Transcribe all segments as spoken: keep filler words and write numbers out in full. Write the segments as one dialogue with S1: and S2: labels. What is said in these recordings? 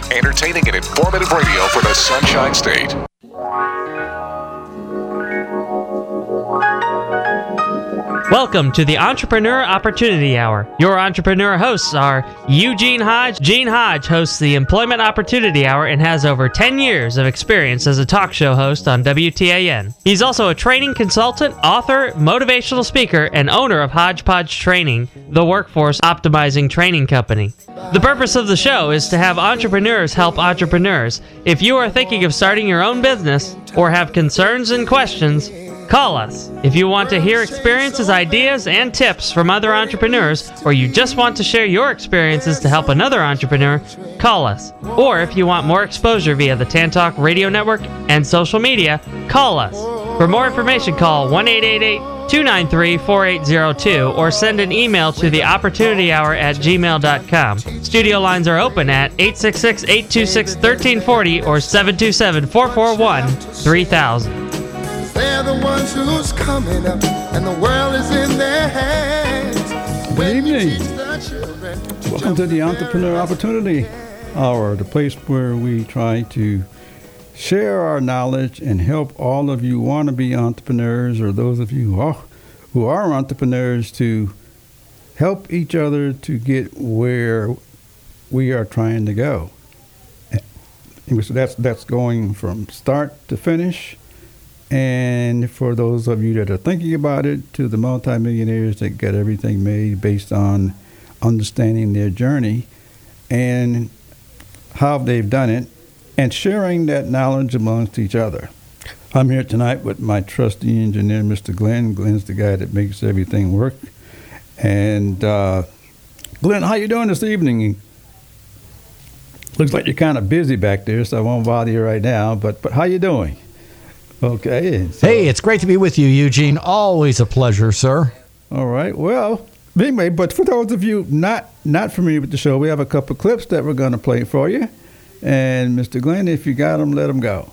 S1: Entertaining and informative radio for the Sunshine State.
S2: Welcome to the Entrepreneur Opportunity Hour. Your entrepreneur hosts are Eugene Hodge. Gene Hodge hosts the Employment Opportunity Hour and has over ten years of experience as a talk show host on W T A N. He's also a training consultant, author, motivational speaker, and owner of Hodgepodge Training, the workforce optimizing training company. The purpose of the show is to have entrepreneurs help entrepreneurs. If you are thinking of starting your own business or have concerns and questions, call us. If you want to hear experiences, ideas, and tips from other entrepreneurs, or you just want to share your experiences to help another entrepreneur, call us. Or if you want more exposure via the Tantalk Radio Network and social media, call us. For more information, call one eight eight eight, two nine three, four eight zero two or send an email to the opportunity hour at gmail dot com. Studio lines are open at eight six six, eight two six, one three four zero or seven two seven, four four one, three thousand.
S3: They're the ones who's coming up, and the world is in their hands.
S4: Good evening. Welcome to the Entrepreneur Opportunity Hour, the place where we try to share our knowledge and help all of you wannabe entrepreneurs, or those of you who are, who are entrepreneurs, to help each other to get where we are trying to go. And so that's that's going from start to finish. And for those of you that are thinking about it, to the multimillionaires that get everything made based on understanding their journey and how they've done it, and sharing that knowledge amongst each other. I'm here tonight with my trusty engineer, Mister Glenn. Glenn's the guy that makes everything work. And uh, Glenn, how you doing this evening? Looks like you're kind of busy back there, so I won't bother you right now. But but how you doing? Okay. So,
S5: hey, it's great to be with you, Eugene. Always a pleasure, sir.
S4: All right. Well, anyway, but for those of you not not familiar with the show, we have a couple of clips that we're going to play for you. And Mister Glenn, if you got them, let them go.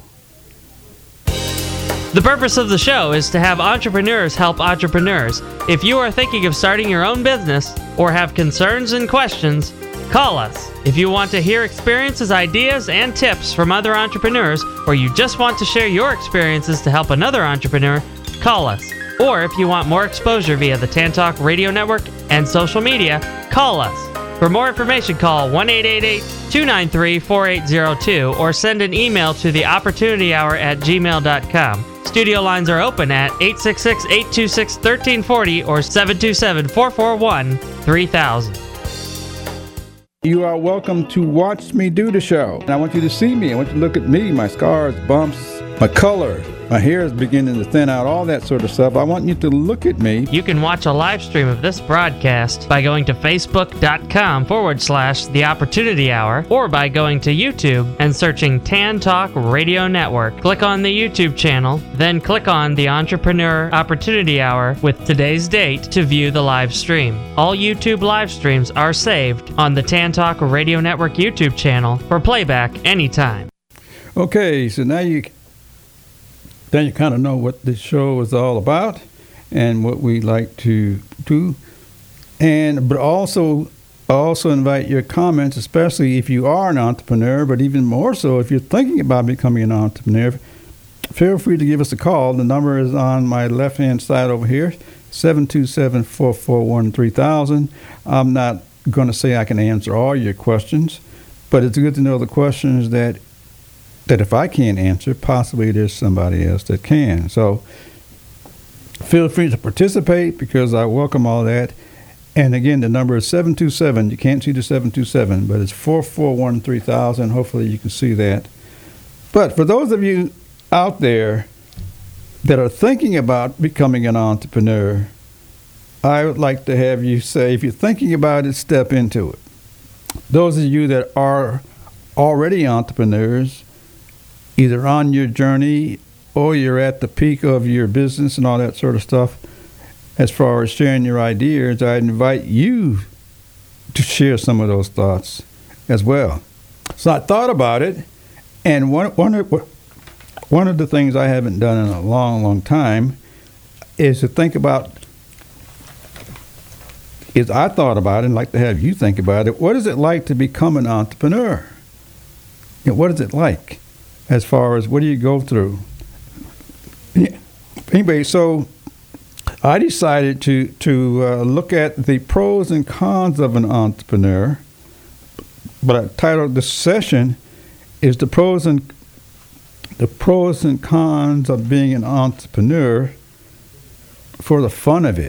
S2: The purpose of the show is to have entrepreneurs help entrepreneurs. If you are thinking of starting your own business or have concerns and questions, call us. If you want to hear experiences, ideas, and tips from other entrepreneurs, or you just want to share your experiences to help another entrepreneur, call us. Or if you want more exposure via the Tantalk Radio Network and social media, call us. For more information, call one eight eight eight, two nine three, four eight zero two or send an email to the opportunity hour at gmail dot com. Studio lines are open at eight six six, eight two six, one three four zero or seven two seven, four four one, three thousand.
S4: You are welcome to watch me do the show. And I want you to see me. I want you to look at me, my scars, bumps, my color. My hair is beginning to thin out, all that sort of stuff. I want you to look at me.
S2: You can watch a live stream of this broadcast by going to facebook.com forward slash The Opportunity Hour or by going to YouTube and searching Tantalk Radio Network. Click on the YouTube channel, then click on the Entrepreneur Opportunity Hour with today's date to view the live stream. All YouTube live streams are saved on the Tantalk Radio Network YouTube channel for playback anytime.
S4: Okay, so now you... Then you kind of know what this show is all about and what we like to do. And but also also invite your comments, especially if you are an entrepreneur, but even more so if you're thinking about becoming an entrepreneur. Feel free to give us a call. The number is on my left-hand side over here, seven two seven, four four one, three thousand. I'm not going to say I can answer all your questions, but it's good to know the questions that that if I can't answer, possibly there's somebody else that can. So feel free to participate because I welcome all that. And again, the number is seven two seven. You can't see the seven two seven, but it's four four one, three thousand. Hopefully you can see that. But for those of you out there that are thinking about becoming an entrepreneur, I would like to have you say, if you're thinking about it, step into it. Those of you that are already entrepreneurs, either on your journey or you're at the peak of your business and all that sort of stuff, as far as sharing your ideas, I invite you to share some of those thoughts as well. So I thought about it, and one, one, of, one of the things I haven't done in a long, long time is to think about, is I thought about it and like to have you think about it, what is it like to become an entrepreneur? you know, what is it like as far as what do you go through? Anyway, so I decided to, to uh, look at the pros and cons of an entrepreneur, but I titled the session is the pros and the pros and cons of being an entrepreneur for the fun of it.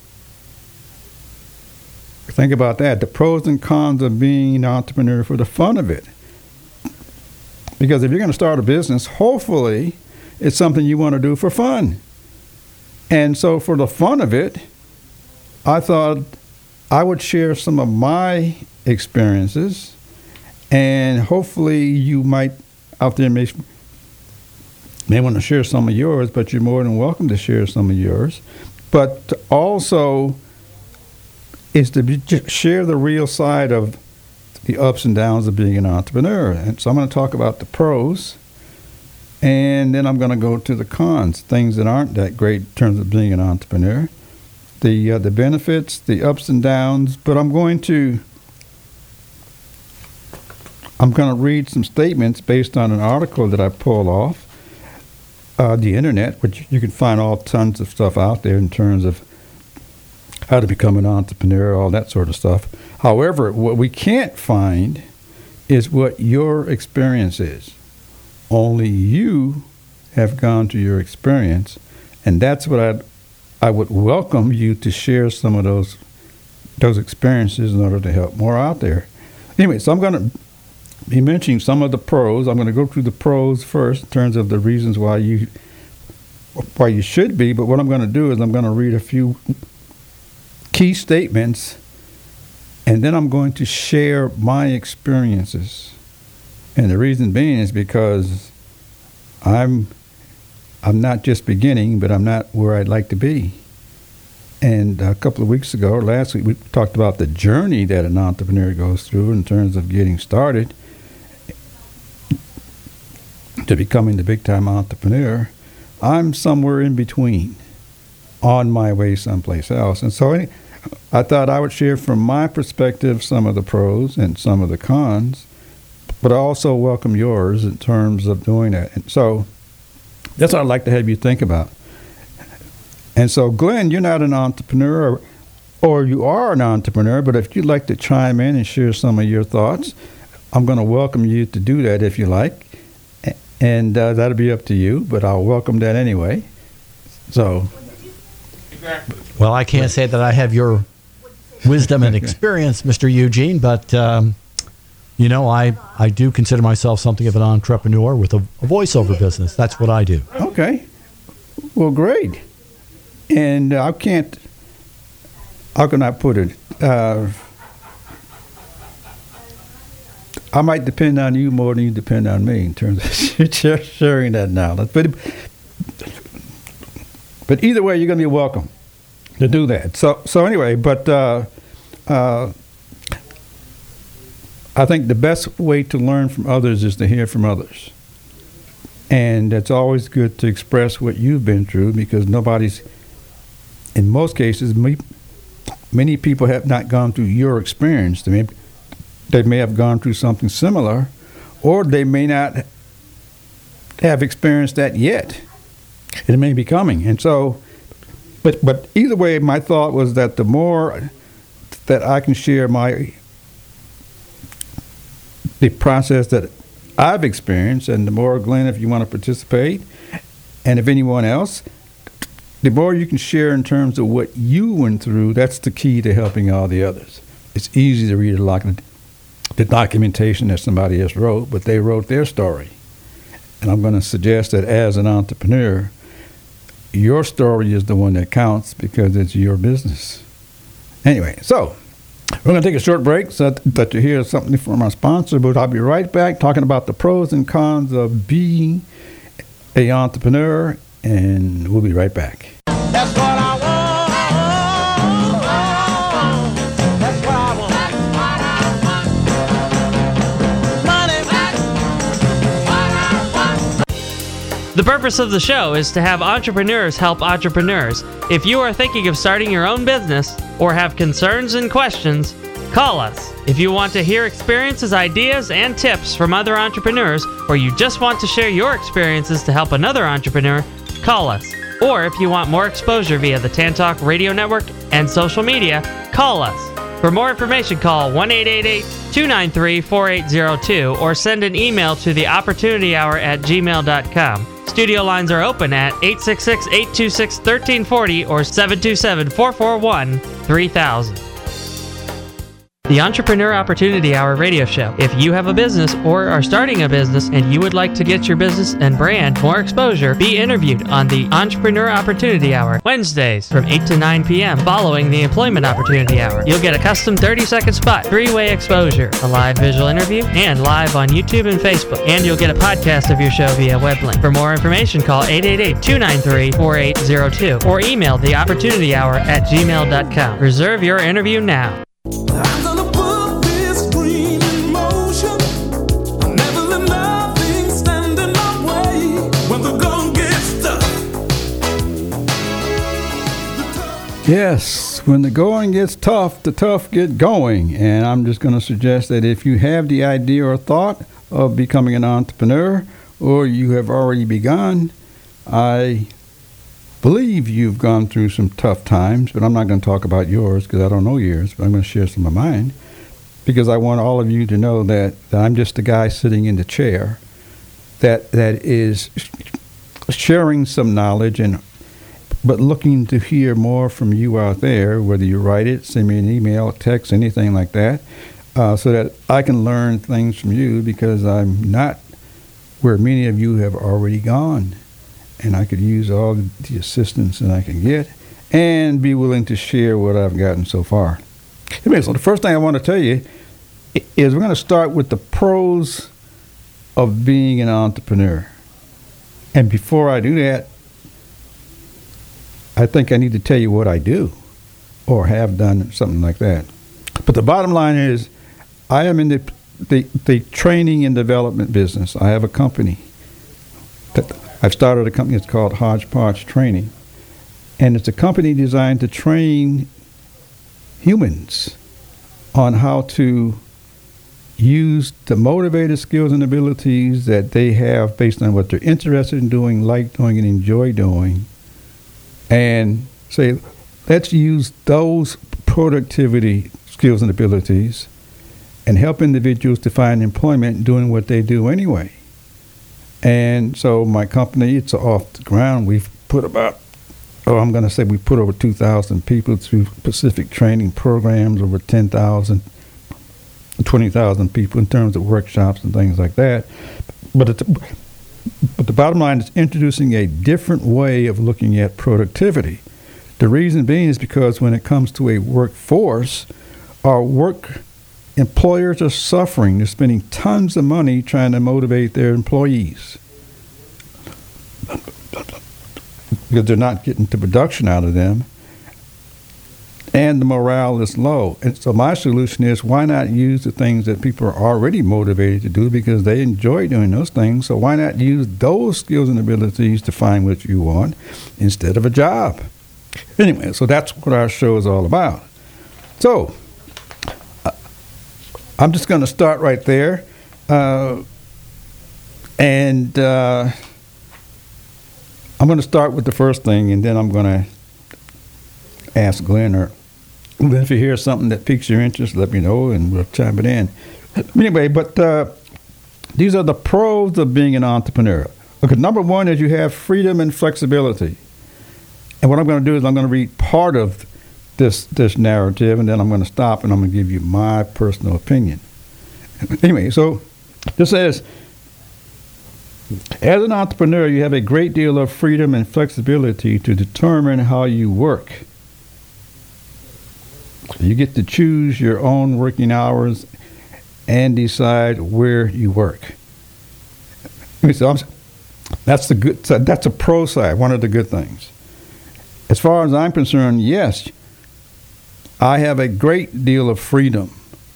S4: Think about that. The pros and cons of being an entrepreneur for the fun of it. Because if you're going to start a business, hopefully it's something you want to do for fun. And so for the fun of it, I thought I would share some of my experiences, and hopefully you might out there may, may want to share some of yours, but you're more than welcome to share some of yours. But also is to be, share the real side of the ups and downs of being an entrepreneur. And so I'm going to talk about the pros, and then I'm going to go to the cons, things that aren't that great in terms of being an entrepreneur, the uh, the benefits, the ups and downs. But I'm going to I'm going to read some statements based on an article that I pulled off uh, the internet, which you can find all tons of stuff out there in terms of how to become an entrepreneur, all that sort of stuff. However, what we can't find is what your experience is. Only you have gone to your experience, and that's what I'd, I would welcome you to share some of those those experiences in order to help more out there. Anyway, so I'm going to be mentioning some of the pros. I'm going to go through the pros first in terms of the reasons why you why you should be, but what I'm going to do is I'm going to read a few key statements, and then I'm going to share my experiences. And the reason being is because I'm I'm not just beginning, but I'm not where I'd like to be. And a couple of weeks ago, or last week, we talked about the journey that an entrepreneur goes through in terms of getting started to becoming the big-time entrepreneur. I'm somewhere in between, on my way someplace else. And so I thought I would share from my perspective some of the pros and some of the cons, but I also welcome yours in terms of doing that. And so that's what I'd like to have you think about. And so, Glenn, you're not an entrepreneur, or, or you are an entrepreneur, but if you'd like to chime in and share some of your thoughts, I'm going to welcome you to do that if you like. And uh, that'll be up to you, but I'll welcome that anyway. So,
S5: well, I can't say that I have your wisdom and experience, Mister Eugene, but, um, you know, I, I do consider myself something of an entrepreneur with a, a voiceover business. That's what I do.
S4: Okay. Well, great. And uh, I can't, how can I put it? Uh, I might depend on you more than you depend on me in terms of sharing that knowledge. But, but either way, you're going to be welcome to do that. So, so anyway, but uh, uh, I think the best way to learn from others is to hear from others. And it's always good to express what you've been through, because nobody's, in most cases, me, many people have not gone through your experience. They may, they may have gone through something similar, or they may not have experienced that yet. It may be coming. And so, but but either way, my thought was that the more that I can share my the process that I've experienced, and the more, Glenn, if you want to participate, and if anyone else, the more you can share in terms of what you went through, that's the key to helping all the others. It's easy to read a lot of the documentation that somebody else wrote, but they wrote their story. And I'm going to suggest that as an entrepreneur, your story is the one that counts because it's your business. Anyway, so we're going to take a short break so that, that you hear something from our sponsor, but I'll be right back talking about the pros and cons of being an entrepreneur, and we'll be right back.
S6: That's what I want. That's what I want. Money.
S2: The purpose of the show is to have entrepreneurs help entrepreneurs. If you are thinking of starting your own business or have concerns and questions, Call us. If you want to hear experiences, ideas, and tips from other entrepreneurs, or you just want to share your experiences to help another entrepreneur, call us. Or if you want more exposure via the Tantalk Radio Network and social media, call us. For more information, call one eight eight eight, two nine three, four eight zero two or send an email to the opportunity hour at gmail dot com. Studio lines are open at eight six six, eight two six, one three four zero or seven two seven, four four one, three thousand. The Entrepreneur Opportunity Hour radio show. If you have a business or are starting a business and you would like to get your business and brand more exposure, be interviewed on the Entrepreneur Opportunity Hour, Wednesdays from eight to nine p.m. following the Employment Opportunity Hour. You'll get a custom thirty-second spot, three-way exposure, a live visual interview, and live on YouTube and Facebook. And you'll get a podcast of your show via web link. For more information, call eight eight eight, two nine three, four eight zero two or email the opportunity hour at gmail dot com. Reserve your interview now.
S7: I'm gonna put this dream in motion. I'll never let nothing stand in my way when the going gets tough.
S4: Yes, when the going gets tough, the tough get going. And I'm just going to suggest that if you have the idea or thought of becoming an entrepreneur, or you have already begun, I believe you've gone through some tough times, but I'm not going to talk about yours because I don't know yours, but I'm going to share some of mine because I want all of you to know that, that I'm just the guy sitting in the chair that that is sharing some knowledge and but looking to hear more from you out there, whether you write it, send me an email, text, anything like that, uh, so that I can learn things from you because I'm not where many of you have already gone. And I could use all the assistance that I can get and be willing to share what I've gotten so far. Anyway, so the first thing I want to tell you is we're going to start with the pros of being an entrepreneur. And before I do that, I think I need to tell you what I do or have done, something like that. But the bottom line is I am in the, the, the training and development business. I have a company that I've started a company that's called Hodgepodge Training, and it's a company designed to train humans on how to use the motivated skills and abilities that they have based on what they're interested in doing, like doing, and enjoy doing, and say, let's use those productivity skills and abilities and help individuals to find employment doing what they do anyway. And so my company, it's off the ground. We've put about, oh, I'm going to say we put over two thousand people through Pacific training programs, over ten thousand, twenty thousand people in terms of workshops and things like that. But, it's, but the bottom line is introducing a different way of looking at productivity. The reason being is because when it comes to a workforce, our work employers are suffering. They're spending tons of money trying to motivate their employees because they're not getting the production out of them, and the morale is low. And so my solution is, why not use the things that people are already motivated to do because they enjoy doing those things? So why not use those skills and abilities to find what you want instead of a job? Anyway, so that's what our show is all about. So I'm just going to start right there, uh, and uh, I'm going to start with the first thing, and then I'm going to ask Glenn, or if you hear something that piques your interest, let me know, and we'll chime it in. Anyway, but uh, these are the pros of being an entrepreneur. Okay, number one is you have freedom and flexibility. And what I'm going to do is I'm going to read part of this this narrative, and then I'm going to stop and I'm going to give you my personal opinion. Anyway, so this says, as an entrepreneur, you have a great deal of freedom and flexibility to determine how you work. You get to choose your own working hours and decide where you work. So I'm, that's the good. That's a pro side. One of the good things. As far as I'm concerned, yes, I have a great deal of freedom,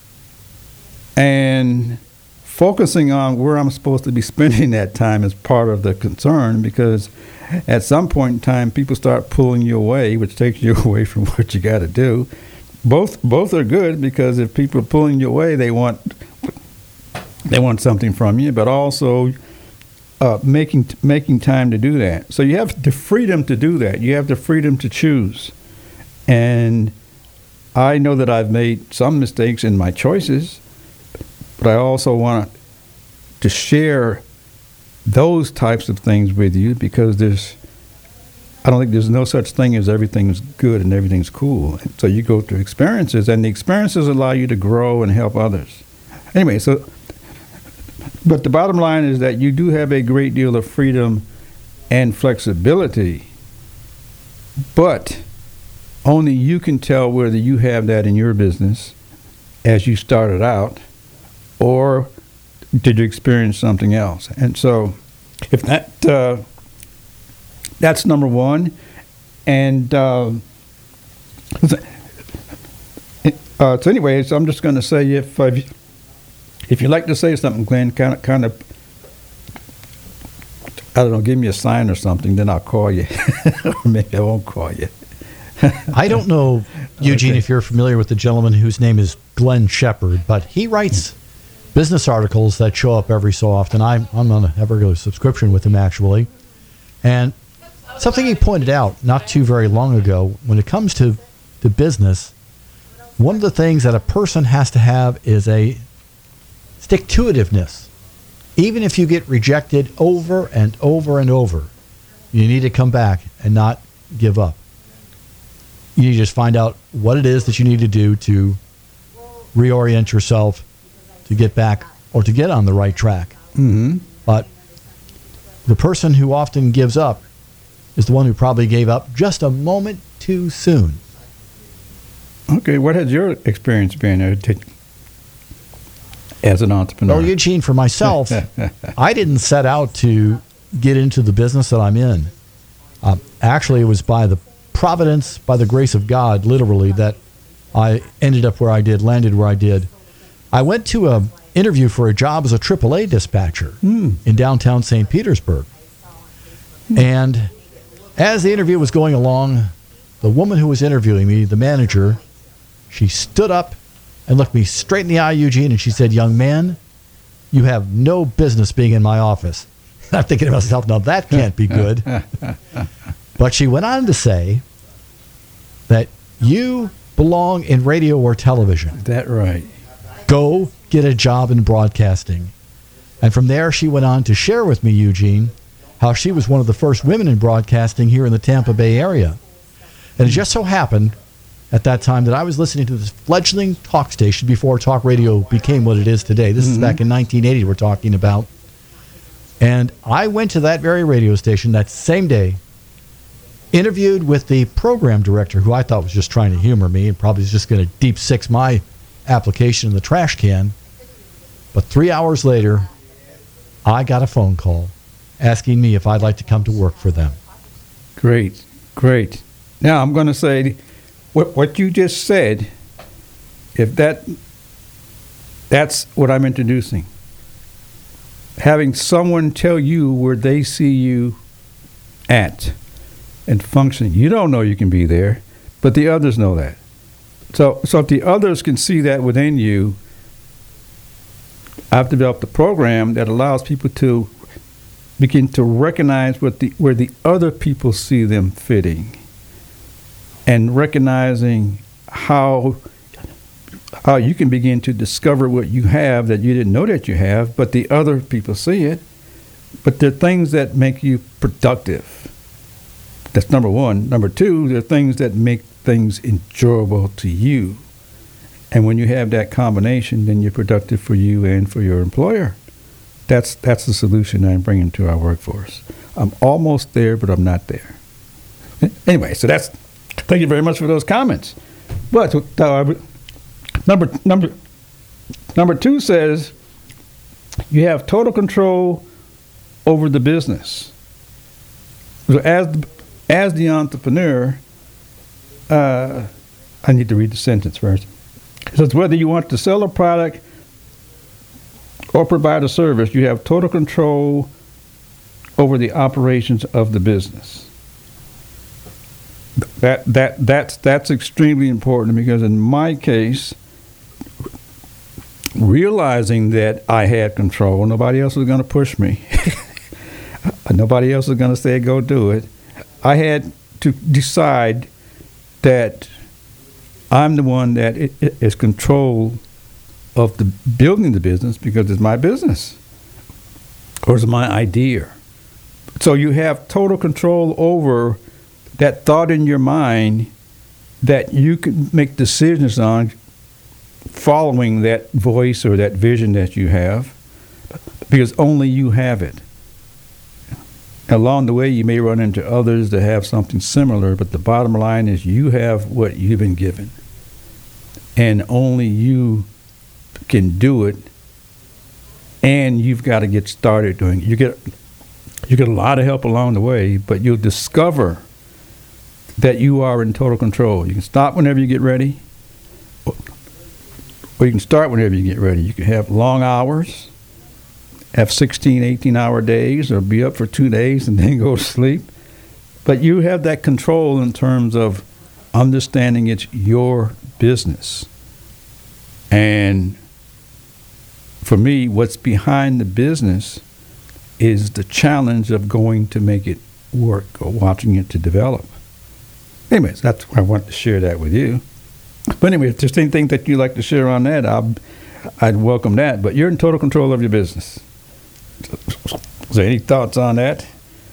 S4: and focusing on where I'm supposed to be spending that time is part of the concern, because at some point in time, people start pulling you away, which takes you away from what you got to do. both both are good, because if people are pulling you away, they want they want something from you, but also uh, making making time to do that. So you have the freedom to do that. You have the freedom to choose. And I know that I've made some mistakes in my choices, but I also want to share those types of things with you, because there's I don't think there's no such thing as everything's good and everything's cool. So you go through experiences, and the experiences allow you to grow and help others. Anyway, so, but the bottom line is that you do have a great deal of freedom and flexibility, but only you can tell whether you have that in your business as you started out, or did you experience something else. And so if that... Uh, That's number one. And uh, uh, so anyways, I'm just going to say, if uh, if you'd like to say something, Glenn, kind of, kind of, I don't know, give me a sign or something, then I'll call you. Or maybe I won't call you.
S5: I don't know, Eugene, okay. if you're familiar with the gentleman whose name is Glenn Shepard, but he writes business articles that show up every so often. I'm, I'm on a regular subscription with him, actually. And something he pointed out not too very long ago, when it comes to, to business, one of the things that a person has to have is a stick-to-itiveness. Even if you get rejected over and over and over, you need to come back and not give up. You need to just find out what it is that you need to do to reorient yourself to get back or to get on the right track.
S4: Mm-hmm.
S5: But the person who often gives up is the one who probably gave up just a moment too soon.
S4: Okay, what has your experience been as an entrepreneur?
S5: Well, Eugene, for myself, I didn't set out to get into the business that I'm in. Uh, actually, it was by the providence, by the grace of God, literally, that I ended up where I did, landed where I did. I went to an interview for a job as a triple A dispatcher
S4: mm.
S5: in downtown Saint Petersburg. Mm. And as the interview was going along, the woman who was interviewing me, the manager, she stood up and looked me straight in the eye, Eugene, and she said, "Young man, you have no business being in my office." And I'm thinking to myself, now that can't be good. But she went on to say that you belong in radio or television.
S4: That right.
S5: Go get a job in broadcasting. And from there, she went on to share with me, Eugene, how she was one of the first women in broadcasting here in the Tampa Bay area. And it just so happened at that time that I was listening to this fledgling talk station before talk radio became what it is today. This mm-hmm. is back in nineteen eighty we're talking about. And I went to that very radio station that same day, interviewed with the program director, who I thought was just trying to humor me and probably was just going to deep six my application in the trash can. But three hours later, I got a phone call asking me if I'd like to come to work for them.
S4: Great, great. Now I'm going to say what what you just said. If that that's what I'm introducing. Having someone tell you where they see you at and functioning. You don't know you can be there, but the others know that. So so if the others can see that within you, I've developed a program that allows people to begin to recognize what the where the other people see them fitting, and recognizing how how you can begin to discover what you have that you didn't know that you have, but the other people see it. But there are things that make you productive. That's number one. Number two, there are things that make things enjoyable to you. And when you have that combination, then you're productive for you and for your employer. That's that's the solution I'm bringing to our workforce. I'm almost there, but I'm not there. Anyway, so that's, thank you very much for those comments. But uh, number number number two says you have total control over the business. So as as the entrepreneur, uh, I need to read the sentence first. It says whether you want to sell a product or provide a service, you have total control over the operations of the business. That that that's that's extremely important, because in my case, realizing that I had control, nobody else was going to push me. Nobody else was going to say, go do it. I had to decide that I'm the one that is control of the building the business, because it's my business or it's my idea. So you have total control over that thought in your mind that you can make decisions on, following that voice or that vision that you have, because only you have it. Along the way, you may run into others that have something similar, but the bottom line is you have what you've been given, and only you can do it, and you've got to get started doing it. You get, you get a lot of help along the way, but you'll discover that you are in total control. You can stop whenever you get ready, or you can start whenever you get ready. You can have long hours, have sixteen, eighteen-hour days, or be up for two days and then go to sleep. But you have that control in terms of understanding it's your business. And for me, what's behind the business is the challenge of going to make it work or watching it to develop. Anyways, that's why I want to share that with you. But anyway, if there's anything that you'd like to share on that, I'll, I'd welcome that. But you're in total control of your business. Is there any thoughts on that?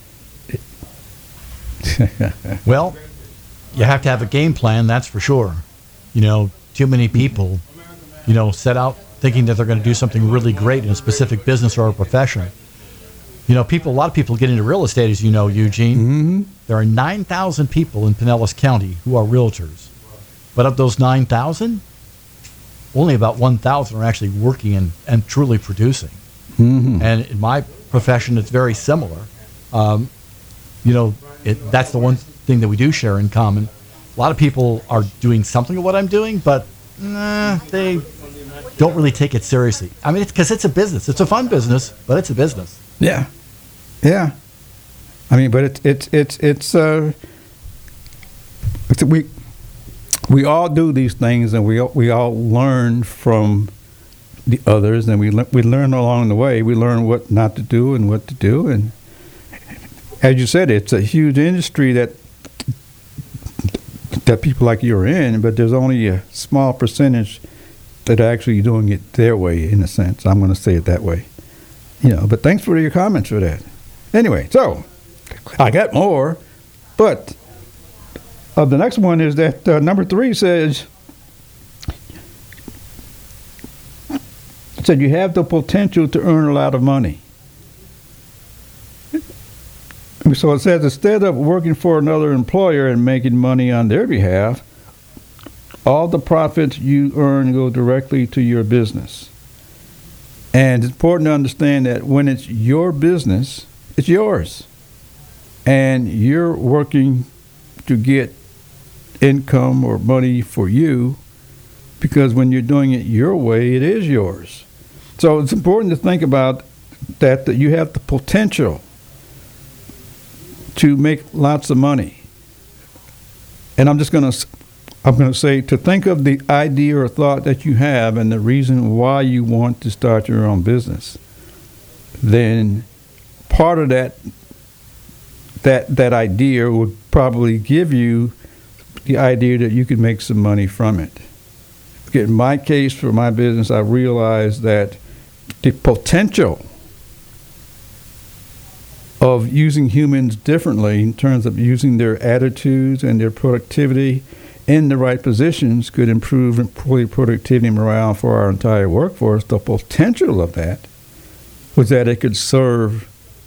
S5: Well, you have to have a game plan, that's for sure. You know, too many people, you know, set out thinking that they're going to do something really great in a specific business or a profession. You know, people. A lot of people get into real estate, as you know, Eugene.
S4: Mm-hmm.
S5: There are nine thousand people in Pinellas County who are realtors. But of those nine thousand, only about one thousand are actually working and, and truly producing.
S4: Mm-hmm.
S5: And in my profession, it's very similar. Um, you know, it, that's the one thing that we do share in common. A lot of people are doing something of what I'm doing, but nah, they don't really take it seriously. I mean, it's because it's a business. It's a fun business, but it's a business.
S4: Yeah, yeah. I mean, but it's it's it's it's uh, it's, we we all do these things, and we all, we all learn from the others, and we le- we learn along the way. We learn what not to do and what to do, and as you said, it's a huge industry that that people like you are in, but there's only a small percentage that are actually doing it their way, in a sense. I'm going to say it that way. You know, but thanks for your comments for that. Anyway, so I got more, but uh, the next one is that uh, number three says, said you have the potential to earn a lot of money. So it says, instead of working for another employer and making money on their behalf, all the profits you earn go directly to your business. And it's important to understand that when it's your business, it's yours. And you're working to get income or money for you, because when you're doing it your way, it is yours. So it's important to think about that, that you have the potential to make lots of money. And I'm just going to I'm going to say to think of the idea or thought that you have and the reason why you want to start your own business. Then part of that that that idea would probably give you the idea that you could make some money from it. Okay, in my case, for my business, I realized that the potential of using humans differently in terms of using their attitudes and their productivity in the right positions could improve employee productivity and morale for our entire workforce. The potential of that was that it could serve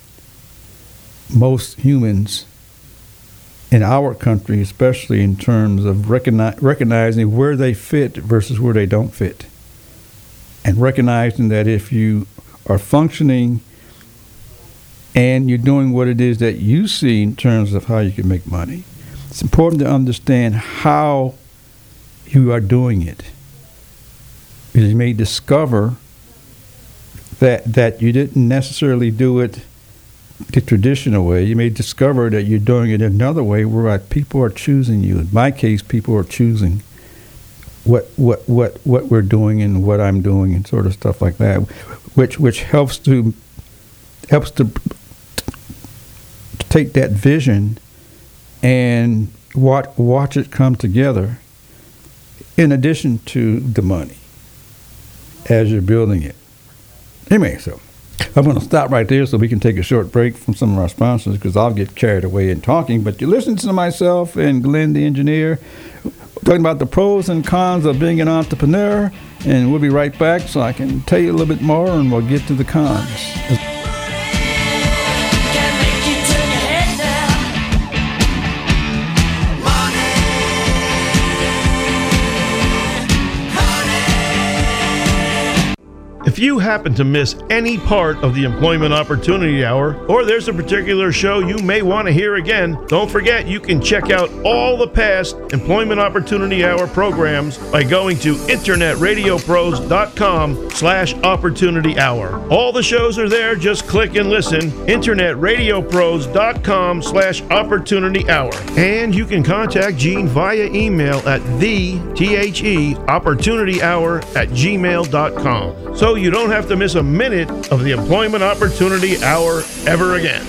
S4: most humans in our country, especially in terms of recogni- recognizing where they fit versus where they don't fit. And recognizing that if you are functioning and you're doing what it is that you see in terms of how you can make money, it's important to understand how you are doing it. Because you may discover that that you didn't necessarily do it the traditional way. You may discover that you're doing it another way where people are choosing you. In my case, people are choosing what what what what we're doing and what I'm doing and sort of stuff like that, which which helps to helps to take that vision and watch watch it come together. In addition to the money, as you're building it. Anyway, so I'm going to stop right there so we can take a short break from some of our sponsors because I'll get carried away in talking. But you listen to myself and Glenn, the engineer, talking about the pros and cons of being an entrepreneur. And we'll be right back so I can tell you a little bit more and we'll get to the cons.
S8: If you happen to miss any part of the Employment Opportunity Hour, or there's a particular show you may want to hear again, don't forget you can check out all the past Employment Opportunity Hour programs by going to internetradiopros.com slash opportunity hour. All the shows are there. Just click and listen. internetradiopros.com slash opportunity hour. And you can contact Gene via email at the the opportunity hour at gmail dot com. So you don't have to miss a minute of the Employment Opportunity Hour ever again.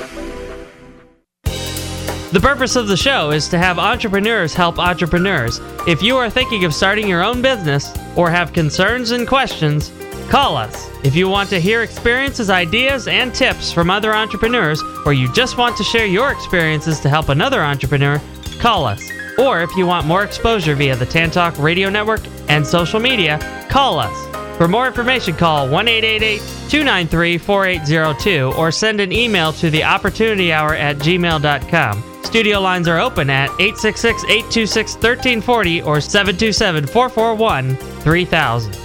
S2: The purpose of the show is to have entrepreneurs help entrepreneurs. If you are thinking of starting your own business or have concerns and questions, call us. If you want to hear experiences, ideas, and tips from other entrepreneurs, or you just want to share your experiences to help another entrepreneur, call us. Or if you want more exposure via the Tantalk Radio Network and social media, call us. For more information, call one eight eight eight, two nine three, four eight zero two or send an email to the opportunity hour at gmail dot com. Studio lines are open at eight six six, eight two six, one three four zero or seven two seven, four four one, three thousand.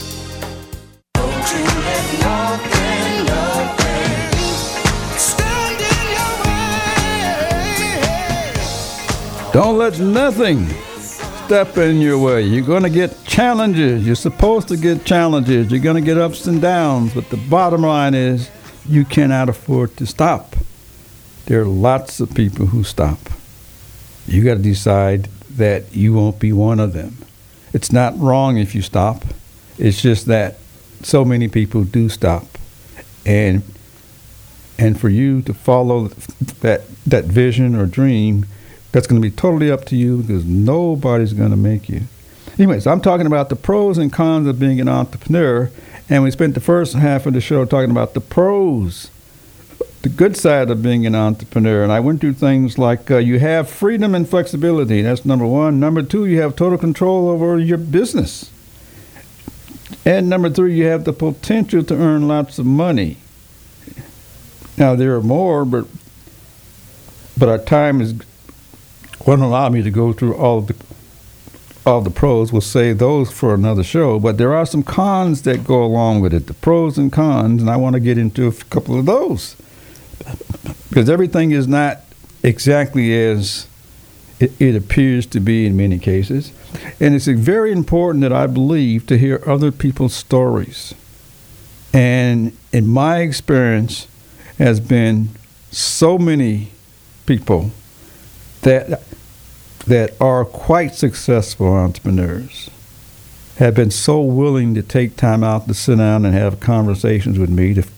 S4: Don't let nothing step in your way. You're going to get challenges. You're supposed to get challenges. You're going to get ups and downs. But the bottom line is you cannot afford to stop. There are lots of people who stop. You got to decide that you won't be one of them. It's not wrong if you stop. It's just that so many people do stop. And and for you to follow that that vision or dream, that's going to be totally up to you because nobody's going to make you. Anyways, I'm talking about the pros and cons of being an entrepreneur, and we spent the first half of the show talking about the pros, the good side of being an entrepreneur. And I went through things like uh, you have freedom and flexibility. That's number one. Number two, you have total control over your business. And number three, you have the potential to earn lots of money. Now, there are more, but but our time is won't allow me to go through all of the all the pros. We'll save those for another show. But there are some cons that go along with it, the pros and cons, and I want to get into a couple of those. Because everything is not exactly as it, it appears to be in many cases. And it's very important that I believe to hear other people's stories. And in my experience has been so many people that that are quite successful entrepreneurs have been so willing to take time out to sit down and have conversations with me to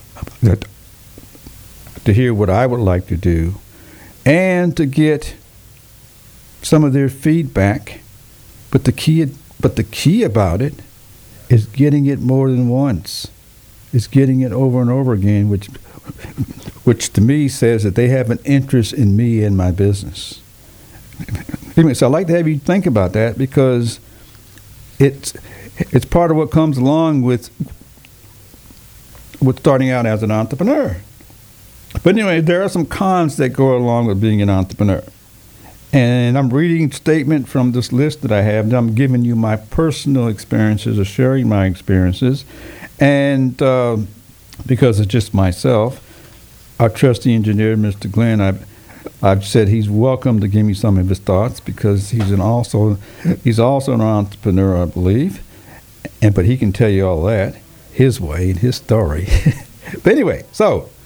S4: to hear what I would like to do and to get some of their feedback. But the key but the key about it is getting it more than once. It's getting it over and over again, which which to me says that they have an interest in me and my business. Anyway, so I'd like to have you think about that because it's it's part of what comes along with with starting out as an entrepreneur. But anyway, there are some cons that go along with being an entrepreneur. And I'm reading a statement from this list that I have. And I'm giving you my personal experiences or sharing my experiences. And uh, because it's just myself, our trusty engineer, Mister Glenn, I've, I've said he's welcome to give me some of his thoughts because he's an also he's also an entrepreneur, I believe. And but he can tell you all that his way and his story. But anyway, so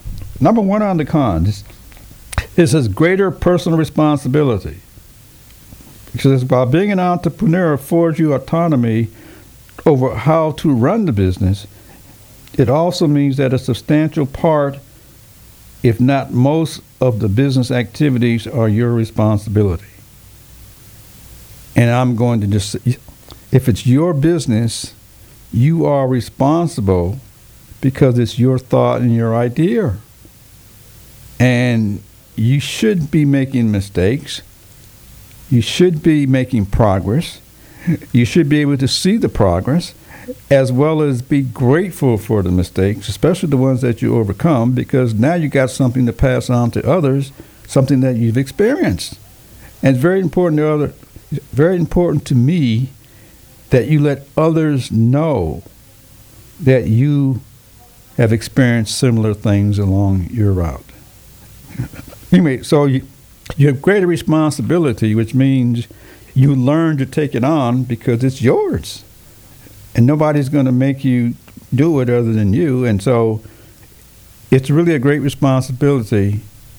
S4: number one on the cons is his greater personal responsibility. Because while being an entrepreneur affords you autonomy over how to run the business, it also means that a substantial part, if not most, of the business activities are your responsibility. And I'm going to just say, if it's your business, you are responsible because it's your thought and your idea. And you should be making mistakes. You should be making progress. You should be able to see the progress as well as be grateful for the mistakes, especially the ones that you overcome, because now you got something to pass on to others, something that you've experienced. And it's very important to other, very important to me that you let others know that you have experienced similar things along your route. Anyway, so you, you have greater responsibility, which means you learn to take it on because it's yours. And nobody's going to make you do it other than you. And so it's really a great responsibility.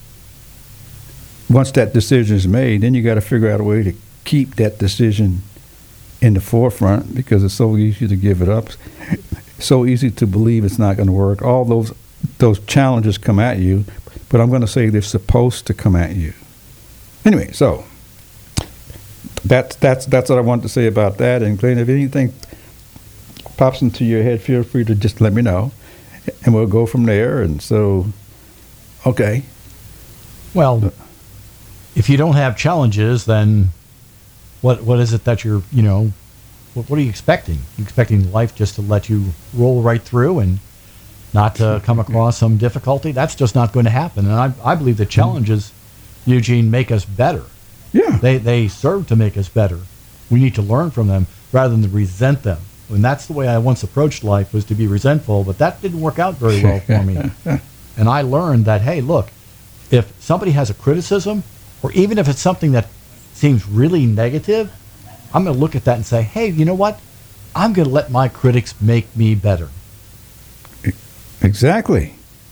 S4: Once that decision is made, then you got to figure out a way to keep that decision in the forefront, because it's so easy to give it up, so easy to believe it's not going to work. All those those challenges come at you, but I'm going to say they're supposed to come at you. Anyway, so that's that's that's what I want to say about that. And Glenn, if anything pops into your head, feel free to just let me know, and we'll go from there. And so, okay.
S5: Well, if you don't have challenges, then what what is it that you're, you know, what, what are you expecting? You expecting life just to let you roll right through and not to come across some difficulty? That's just not going to happen. And I, I believe the challenges, Eugene, make us better.
S4: Yeah.
S5: They they serve to make us better. We need to learn from them rather than to resent them. And that's the way I once approached life, was to be resentful, but that didn't work out very well for me. And I learned that, hey, look, if somebody has a criticism, or even if it's something that seems really negative, I'm going to look at that and say, hey, you know what? I'm going to let my critics make me better.
S4: Exactly.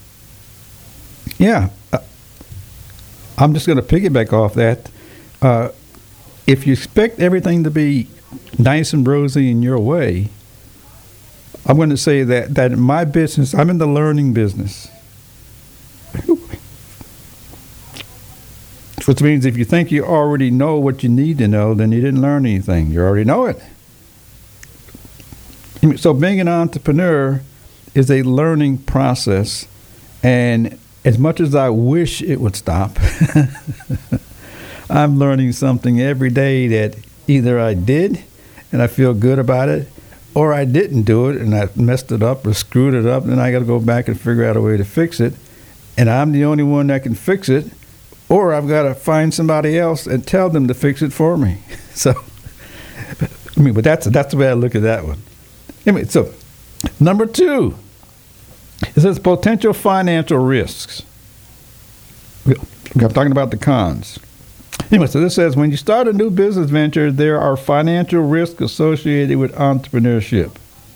S4: Yeah. Uh, I'm just going to piggyback off that. Uh, if you expect everything to be nice and rosy in your way, I'm going to say that, that in my business, I'm in the learning business. Which means if you think you already know what you need to know, then you didn't learn anything. You already know it. So being an entrepreneur is a learning process, and as much as I wish it would stop, I'm learning something every day that either I did and I feel good about it, or I didn't do it and I messed it up or screwed it up, and then I got to go back and figure out a way to fix it. And I'm the only one that can fix it, or I've got to find somebody else and tell them to fix it for me. So, I mean, but that's that's the way I look at that one. Anyway, so number two, it says potential financial risks. I'm talking about the cons. Anyway, so this says when you start a new business venture, there are financial risks associated with entrepreneurship.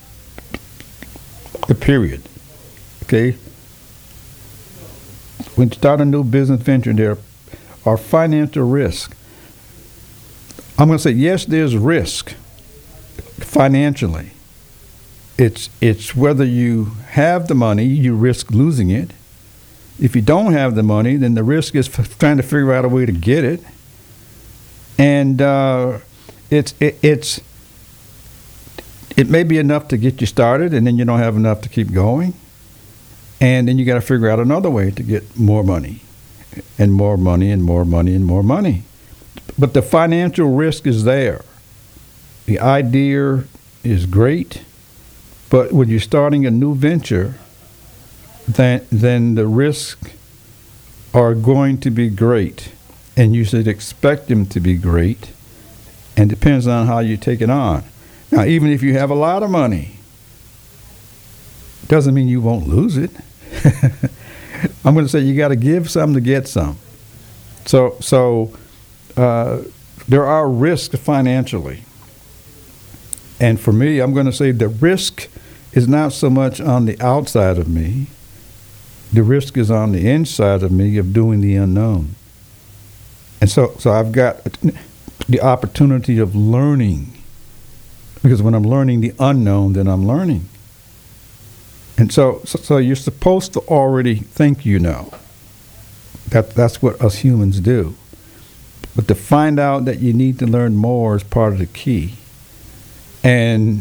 S4: The period. Okay? When you start a new business venture, there are financial risks. I'm going to say, yes, there's risk financially. It's it's whether you have the money, you risk losing it. If you don't have the money, then the risk is f- trying to figure out a way to get it. And uh, it's it, it's it may be enough to get you started, and then you don't have enough to keep going. And then you got to figure out another way to get more money, and more money, and more money, and more money. But the financial risk is there. The idea is great, but when you're starting a new venture, then then the risks are going to be great, and you should expect them to be great, and depends on how you take it on. Now, even if you have a lot of money, doesn't mean you won't lose it. I'm going to say you got to give some to get some. So, so uh, there are risks financially. And for me, I'm going to say the risk is not so much on the outside of me. the risk is on the inside of me of doing the unknown. And so, so I've got the opportunity of learning, because when I'm learning the unknown, then I'm learning. And so, so, so you're supposed to already think you know. That, that's what us humans do. But to find out that you need to learn more is part of the key. And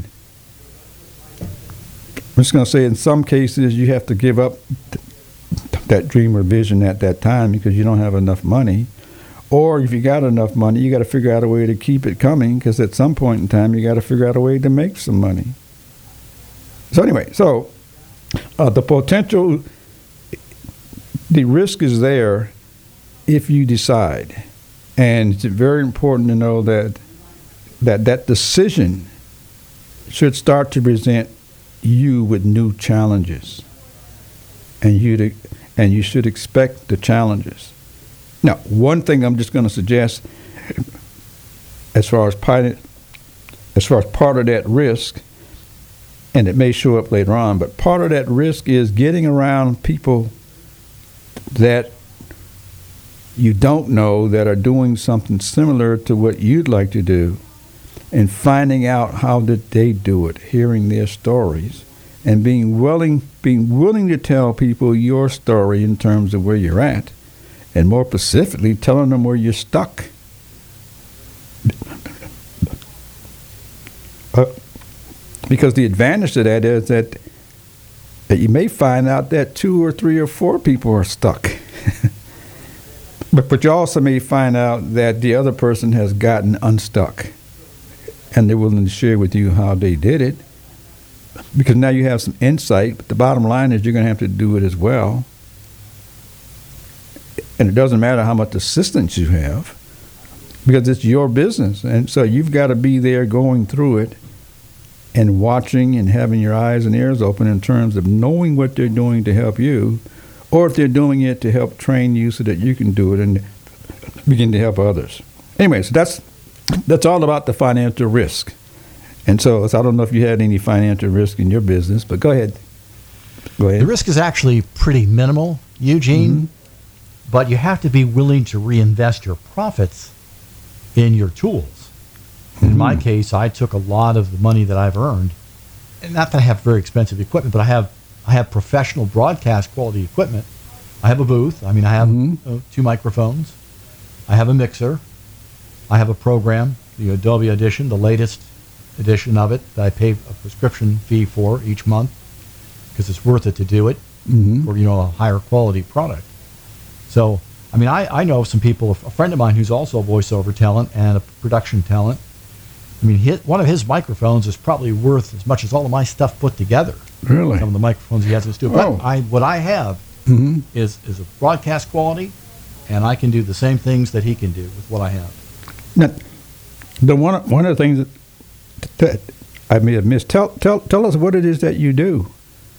S4: I'm just going to say, in some cases, you have to give up th- that dream or vision at that time because you don't have enough money. Or if you got enough money, you got to figure out a way to keep it coming, because at some point in time, you got to figure out a way to make some money. So anyway, so uh, the potential, the risk is there if you decide. And it's very important to know that that, that decision should start to present you with new challenges. And you to, and you should expect the challenges. Now, one thing I'm just going to suggest, as far as pilot, as far as part of that risk, and it may show up later on, but part of that risk is getting around people that you don't know that are doing something similar to what you'd like to do, and finding out how did they do it, hearing their stories, and being willing, being willing to tell people your story in terms of where you're at. And more specifically, telling them where you're stuck. Uh, because the advantage to that is that, that you may find out that two or three or four people are stuck. but, but you also may find out that the other person has gotten unstuck. And they're willing to share with you how they did it. Because now you have some insight. But the bottom line is you're going to have to do it as well. And it doesn't matter how much assistance you have, because it's your business. And so you've got to be there going through it and watching and having your eyes and ears open in terms of knowing what they're doing to help you, or if they're doing it to help train you so that you can do it and begin to help others. Anyway, so that's, that's all about the financial risk. And so, so I don't know if you had any financial risk in your business, but go ahead. Go ahead.
S5: The risk is actually pretty minimal, Eugene. Mm-hmm. But you have to be willing to reinvest your profits in your tools. In mm-hmm. my case, I took a lot of the money that I've earned, and not that I have very expensive equipment, but I have I have professional broadcast quality equipment. I have a booth. I mean, I have mm-hmm. uh, two microphones. I have a mixer. I have a program, the Adobe Audition, the latest edition of it that I pay a prescription fee for each month because it's worth it to do it mm-hmm. for, you know, a higher quality product. So, I mean, I, I know some people, a friend of mine who's also a voiceover talent and a production talent. I mean, his, one of his microphones is probably worth as much as all of my stuff put together.
S4: Really?
S5: Some of the microphones he has in his studio.
S4: Oh.
S5: But I, what I have mm-hmm. is, is a broadcast quality, and I can do the same things that he can do with what I have.
S4: Now, the one, one of the things that, that I may have missed, tell, tell, tell us what it is that you do.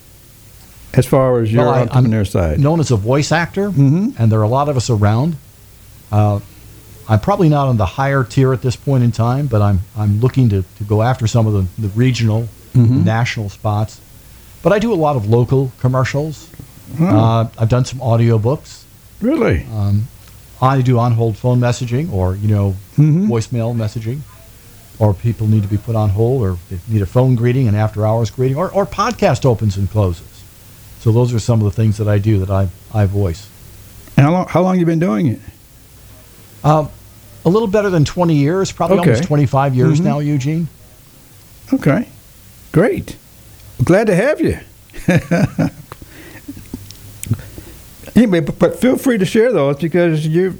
S4: As far as your
S5: well, I,
S4: entrepreneur
S5: I'm
S4: side.
S5: Known as a voice actor,
S4: mm-hmm.
S5: and there are a lot of us around. Uh, I'm probably not on the higher tier at this point in time, but I'm I'm looking to, to go after some of the, the regional, mm-hmm. national spots. But I do a lot of local commercials. Oh. Uh, I've done some audiobooks.
S4: Really?
S5: Um, I do on-hold phone messaging, or, you know, mm-hmm. voicemail messaging, or people need to be put on hold, or they need a phone greeting, an after-hours greeting, or, or podcast opens and closes. So those are some of the things that I do that I, I voice.
S4: And how long how long have you been doing it?
S5: Uh, a little better than twenty years, probably
S4: okay.
S5: almost twenty-five years
S4: mm-hmm.
S5: now, Eugene.
S4: Okay, great. Glad to have you. Anyway, but, but feel free to share those, because you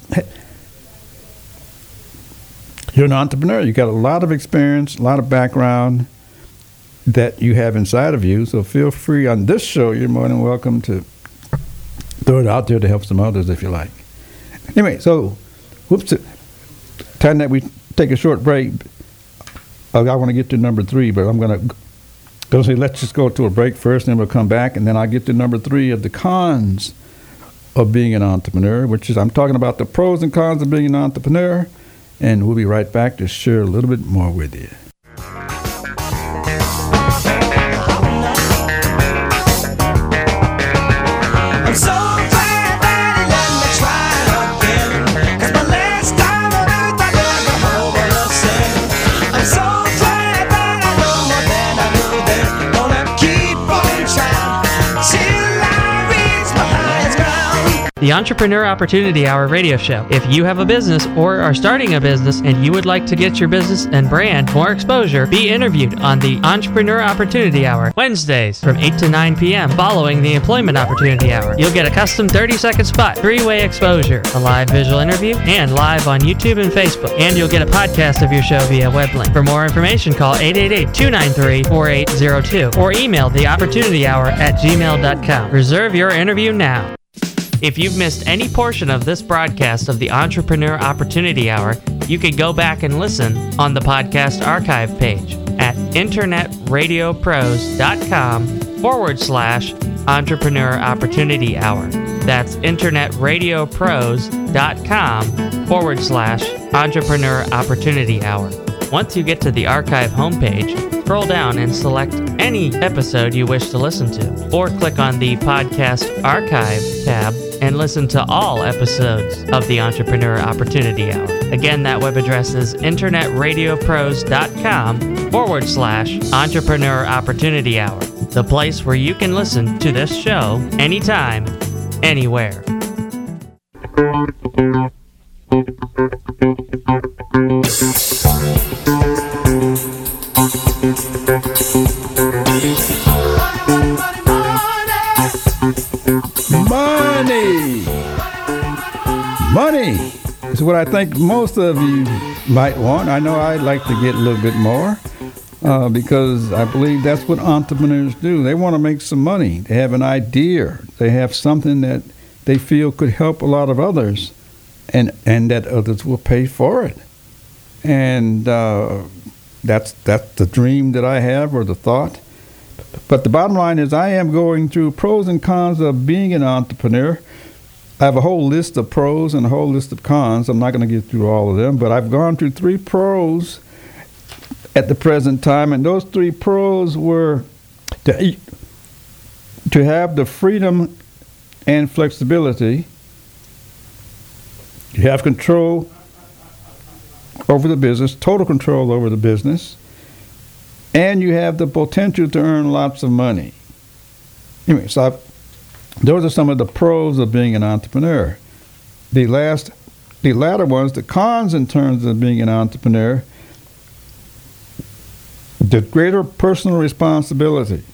S4: you're an entrepreneur. You got a lot of experience, a lot of background that you have inside of you. So feel free on this show. You're more than welcome to throw it out there to help some others if you like. Anyway, so whoops, time that we take a short break. I want to get to number three, but I'm going to go say let's just go to a break first, and then we'll come back, and then I'll get to number three of the cons of being an entrepreneur, which is I'm talking about the pros and cons of being an entrepreneur, and we'll be right back to share a little bit more with you.
S6: till I reach my highest ground.
S2: The Entrepreneur Opportunity Hour radio show. If you have a business or are starting a business and you would like to get your business and brand more exposure, be interviewed on the Entrepreneur Opportunity Hour, Wednesdays from eight to nine p.m. following the Employment Opportunity Hour. You'll get a custom thirty-second spot, three-way exposure, a live visual interview, and live on YouTube and Facebook. And you'll get a podcast of your show via web link. For more information, call eight eight eight, two nine three, four eight zero two or email the opportunity hour at gmail dot com. Reserve your interview now. If you've missed any portion of this broadcast of the Entrepreneur Opportunity Hour, you can go back and listen on the podcast archive page at internetradiopros.com forward slash Entrepreneur Opportunity Hour. That's internetradiopros.com forward slash Entrepreneur Opportunity Hour. Once you get to the archive homepage, scroll down and select any episode you wish to listen to, or click on the Podcast Archive tab and listen to all episodes of the Entrepreneur Opportunity Hour. Again, that web address is internetradiopros.com forward slash Entrepreneur Opportunity Hour, the place where you can listen to this show anytime, anywhere.
S4: Money! Money is what I think most of you might want. I know I'd like to get a little bit more uh, because I believe that's what entrepreneurs do. They want to make some money. They have an idea. They have something that they feel could help a lot of others, and, and that others will pay for it. And uh, that's that's the dream that I have, or the thought. But the bottom line is I am going through pros and cons of being an entrepreneur. I have a whole list of pros and a whole list of cons. I'm not going to get through all of them, but I've gone through three pros at the present time, and those three pros were to, to have the freedom and flexibility. You have control over the business, total control over the business, and you have the potential to earn lots of money. Anyway, so I've, those are some of the pros of being an entrepreneur. The last, the latter ones, the cons in terms of being an entrepreneur, the greater personal responsibility,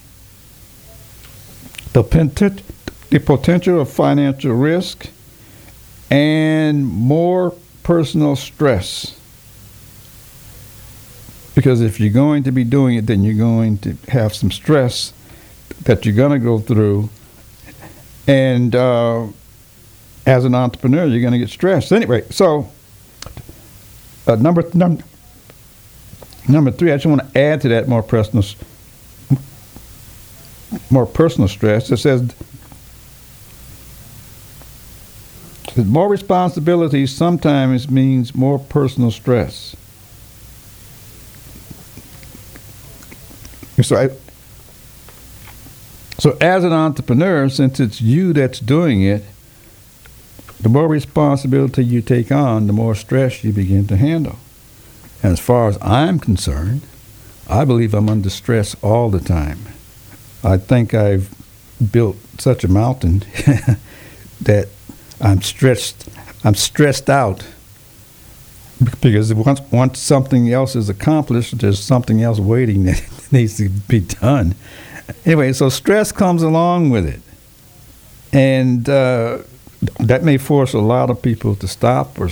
S4: the, pent- the potential of financial risk, and more personal stress. Because if you're going to be doing it, then you're going to have some stress that you're going to go through. And uh, as an entrepreneur, you're going to get stressed. Anyway, so uh, number, num- number three, I just want to add to that more personal, more personal stress. It says that more responsibility sometimes means more personal stress. So, I, so as an entrepreneur, since it's you that's doing it, the more responsibility you take on, the more stress you begin to handle. And as far as I'm concerned, I believe I'm under stress all the time. I think I've built such a mountain that I'm stressed. I'm stressed out because once once something else is accomplished, there's something else waiting that needs to be done. Anyway, so stress comes along with it, and uh, that may force a lot of people to stop or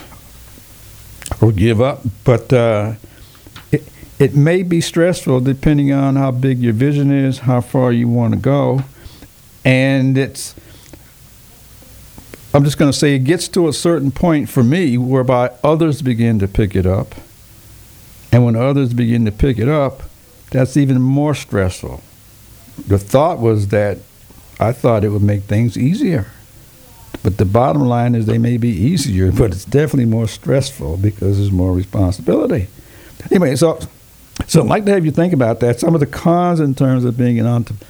S4: or give up. But uh, it it may be stressful depending on how big your vision is, how far you want to go, and it's. I'm just going to say it gets to a certain point for me whereby others begin to pick it up. And when others begin to pick it up, that's even more stressful. The thought was that I thought it would make things easier. But the bottom line is they may be easier, but it's definitely more stressful because there's more responsibility. Anyway, so so I'd like to have you think about that. Some of the cons in terms of being an entrepreneur.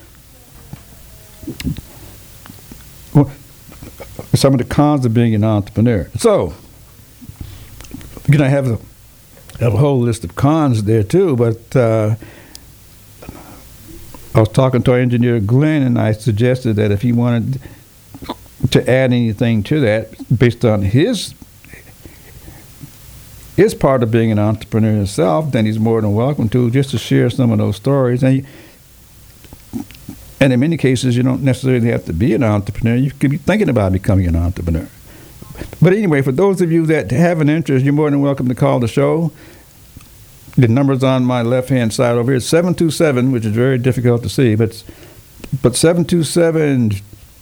S4: Well, some of the cons of being an entrepreneur. So, you know, I have a, have a whole list of cons there too, but uh, was talking to our engineer Glenn, and I suggested that if he wanted to add anything to that based on his his part of being an entrepreneur himself, then he's more than welcome to, just to share some of those stories. And, you, and in many cases, you don't necessarily have to be an entrepreneur. You could be thinking about becoming an entrepreneur. But anyway, for those of you that have an interest, you're more than welcome to call the show. The number's on my left-hand side over here, seven two seven, which is very difficult to see, but but seven two seven,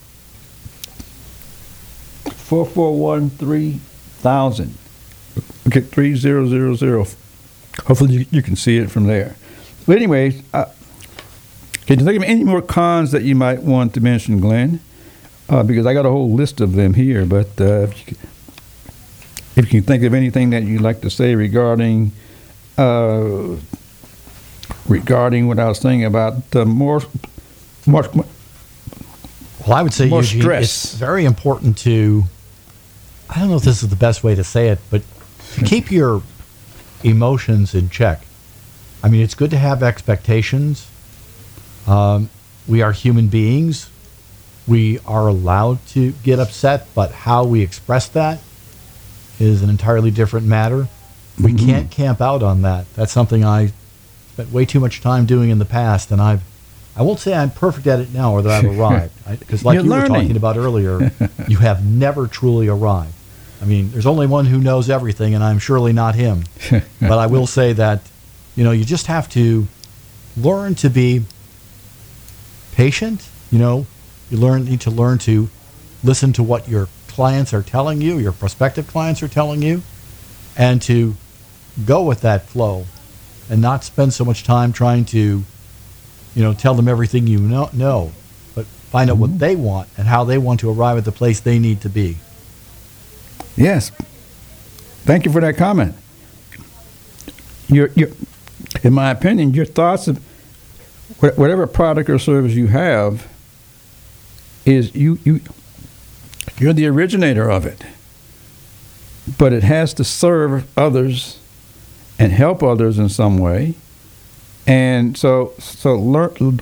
S4: four four one, three thousand. Okay, three zero zero zero. Hopefully you, you can see it from there. But anyway, uh, can you think of any more cons that you might want to mention, Glenn? Uh, because I got a whole list of them here, but uh, if, you can, if you can think of anything that you'd like to say regarding uh, regarding what I was saying about uh, more, more, more,
S5: well, I would say,
S4: more
S5: Eugene,
S4: stress.
S5: It's very important to, I don't know if this is the best way to say it, but to keep your emotions in check. I mean, it's good to have expectations. Um, we are human beings. We are allowed to get upset, but how we express that is an entirely different matter. We
S4: Mm-hmm.
S5: can't camp out on that. That's something I spent way too much time doing in the past, and I've, I won't say I'm perfect at it now or that I've arrived. Because like
S4: You're
S5: you
S4: learning.
S5: were talking about earlier, you have never truly arrived. I mean, there's only one who knows everything, and I'm surely not him. But I will say that, you know, you just have to learn to be patient. You know, you learn need to learn to listen to what your clients are telling you, your prospective clients are telling you, and to go with that flow and not spend so much time trying to, you know, tell them everything you know, know but find out what they want and how they want to arrive at the place they need to be.
S4: Yes. Thank you for that comment. Your, your, in my opinion, your thoughts of wh- whatever product or service you have is you you you're the originator of it, but it has to serve others and help others in some way, and so so learn.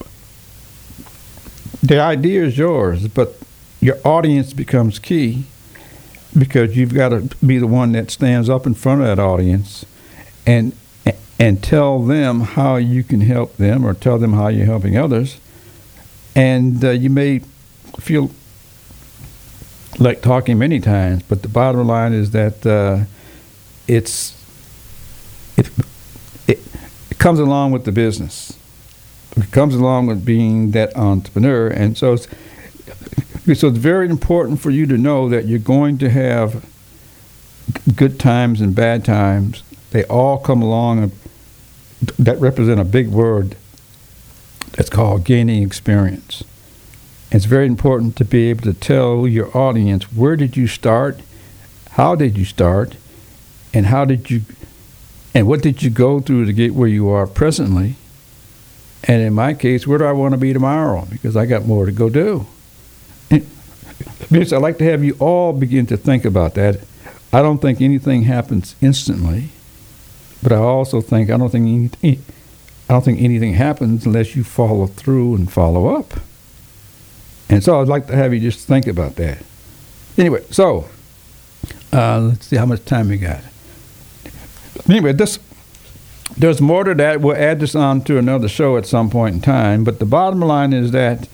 S4: The idea is yours, but your audience becomes key. Because you've got to be the one that stands up in front of that audience and and tell them how you can help them or tell them how you're helping others. And uh, you may feel like talking many times, but the bottom line is that uh, it's it, it it comes along with the business. It comes along with being that entrepreneur, and so it's So it's very important for you to know that you're going to have good times and bad times. They all come along that represent a big word that's called gaining experience. It's very important to be able to tell your audience, where did you start, how did you start, and how did you, and what did you go through to get where you are presently. And in my case, where do I want to be tomorrow? Because I got more to go do. Because I'd like to have you all begin to think about that. I don't think anything happens instantly, but I also think I don't think any, I don't think anything happens unless you follow through and follow up. And so I'd like to have you just think about that. Anyway, so uh, let's see how much time we got. Anyway, this there's more to that. We'll add this on to another show at some point in time. But the bottom line is that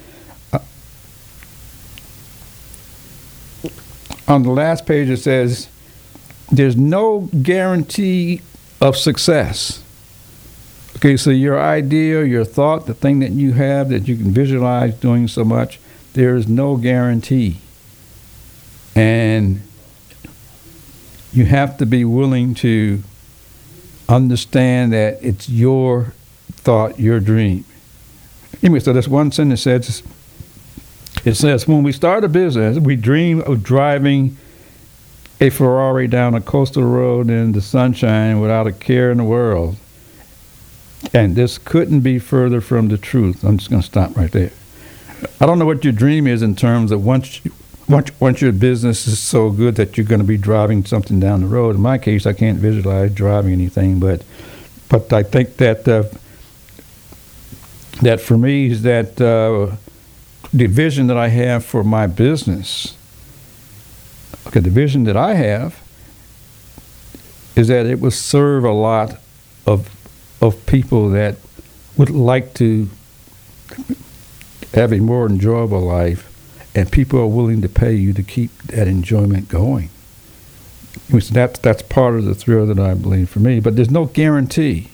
S4: on the last page it says there's no guarantee of success. Okay, so your idea, your thought, the thing that you have that you can visualize doing so much, there is no guarantee. And you have to be willing to understand that it's your thought, your dream. Anyway, so this one sentence says, it says, when we start a business, we dream of driving a Ferrari down a coastal road in the sunshine without a care in the world. And this couldn't be further from the truth. I'm just going to stop right there. I don't know what your dream is in terms of once, you, once, once your business is so good that you're going to be driving something down the road. In my case, I can't visualize driving anything, but but I think that uh, that for me is that uh, the vision that I have for my business, okay, the vision that I have is that it will serve a lot of of people that would like to have a more enjoyable life, and people are willing to pay you to keep that enjoyment going. So that's, that's part of the thrill that I believe for me, but there's no guarantee.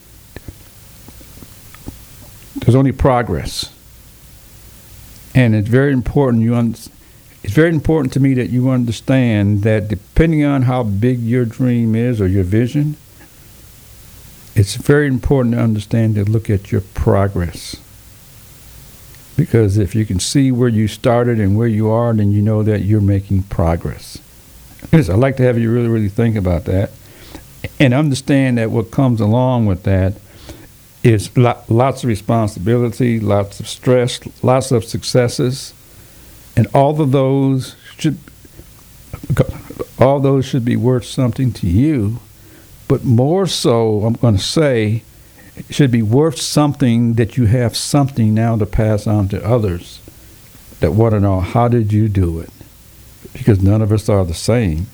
S4: There's only progress. And it's very important you un- it's very important to me that you understand that depending on how big your dream is or your vision, it's very important to understand to look at your progress. Because if you can see where you started and where you are, then you know that you're making progress. I'd like to have you really, really think about that and understand that what comes along with that is lo- lots of responsibility, lots of stress, lots of successes, and all of those should all those should be worth something to you. But more so, I'm going to say, it should be worth something that you have something now to pass on to others that want to know, how did you do it? Because none of us are the same.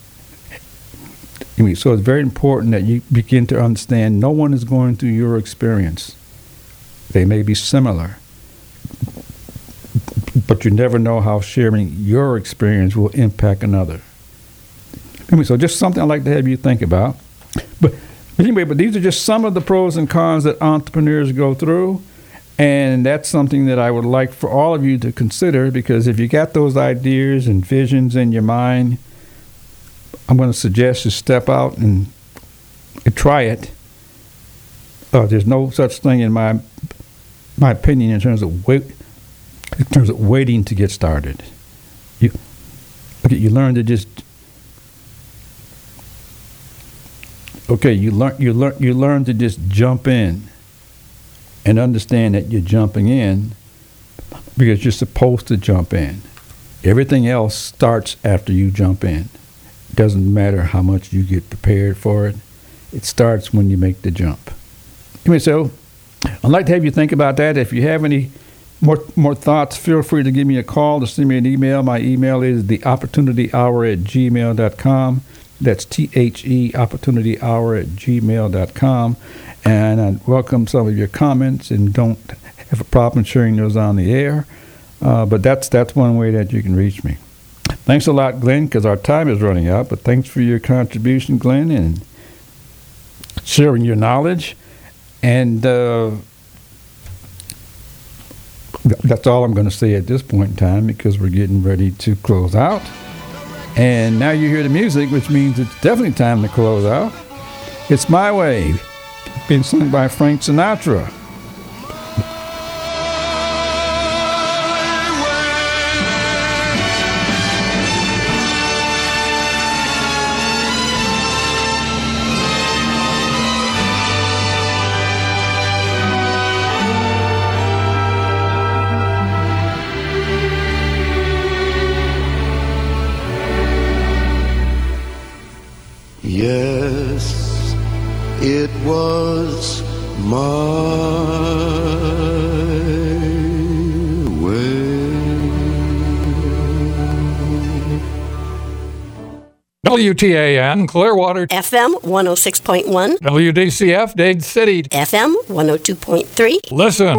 S4: I mean, so it's very important that you begin to understand no one is going through your experience. They may be similar, but you never know how sharing your experience will impact another. I mean, so just something I'd like to have you think about. But, but anyway, but these are just some of the pros and cons that entrepreneurs go through, and that's something that I would like for all of you to consider, because if you got those ideas and visions in your mind, I'm going to suggest you step out and, and try it. Uh, there's no such thing in my my opinion in terms of wait, in terms of waiting to get started. You okay, you learn to just okay, you learn you learn you learn to just jump in and understand that you're jumping in because you're supposed to jump in. Everything else starts after you jump in. It doesn't matter how much you get prepared for it. It starts when you make the jump. Anyway, so I'd like to have you think about that. If you have any more more thoughts, feel free to give me a call or send me an email. My email is the opportunity hour at gmail dot com. That's T H E, opportunity hour at gmail dot com. And I welcome some of your comments and don't have a problem sharing those on the air. Uh, but that's that's one way that you can reach me. Thanks a lot, Glenn, because our time is running out. But thanks for your contribution, Glenn, and sharing your knowledge. And uh, that's all I'm going to say at this point in time, because we're getting ready to close out. And now you hear the music, which means it's definitely time to close out. It's My Way, being sung by Frank Sinatra.
S9: Yes, it was my way.
S10: W T A N, Clearwater.
S11: F M one oh six point one.
S10: W D C F, Dade City.
S11: F M one oh two point three.
S10: Listen.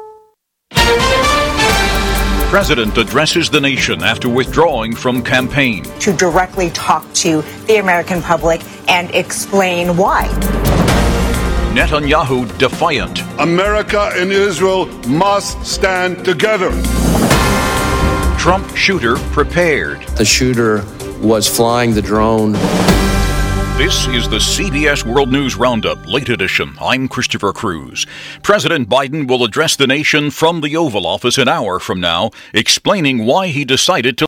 S12: President addresses the nation after withdrawing from campaign.
S13: To directly talk to the American public and explain why.
S12: Netanyahu defiant.
S14: America and Israel must stand together.
S12: Trump shooter prepared.
S15: The shooter was flying the drone.
S12: This is the C B S World News Roundup, late edition. I'm Christopher Cruz. President Biden will address the nation from the Oval Office an hour from now, explaining why he decided to